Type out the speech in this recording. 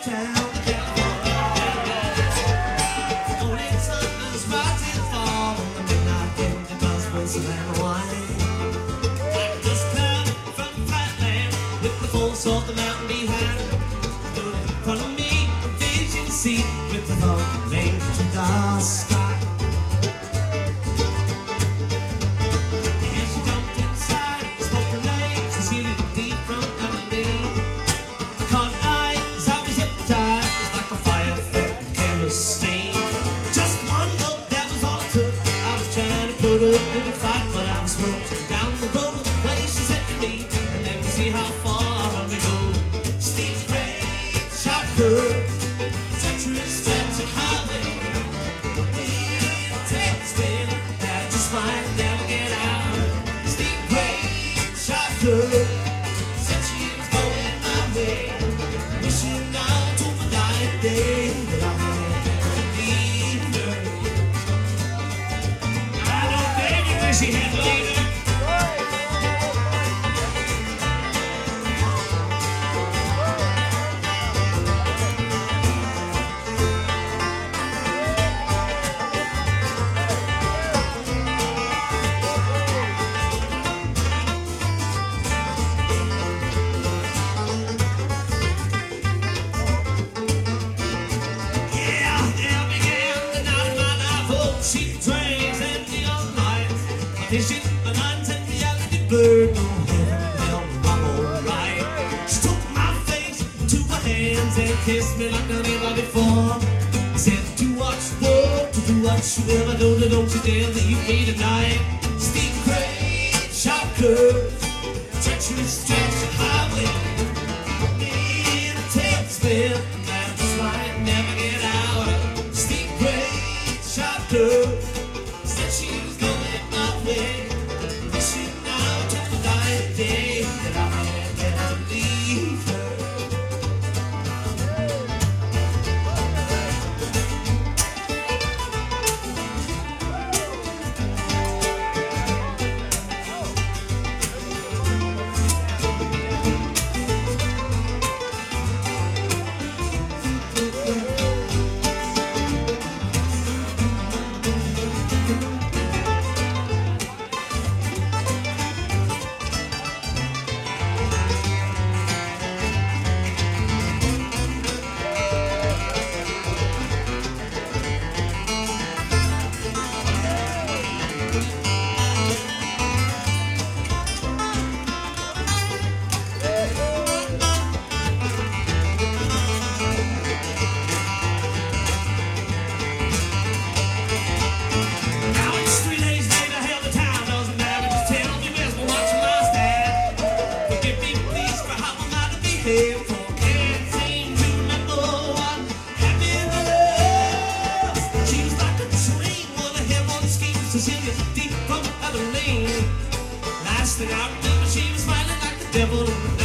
town. Morning sun is rising, fall on the midnight wind, it does once a man wine. Just come from flatland with the force of the mountain behind. Look in front of me, vision see with the thought made to the sky. Put up in a fight, but I was roped down the road. The place she said to me, and then we see how far we go. Steep grade, sharp curve, treacherous stretch of highway. Take the spin, that just might never get out. Steep grade, sharp curve, said she was going my way. Wishing now to my dying day that I might never leave her. She had to leave her. Yeah, there began the night of my life. Oh, she drains and the young light. Fishing the lines and reality blurred. No heaven, hell, I'm alright. She took my face into her hands and kissed me like never before. Said, do what you want, to do what you will. I know that don't you dare leave me tonight. Steep grade, sharp curve, treacherous stretch of highway. In a tailspin, that just might never get out. Steep grade, sharp curve, said she was going my way. Wishing now to the dying day that I might never leave her. Deep from Abilene. Last thing I remember, she was smiling like the devil.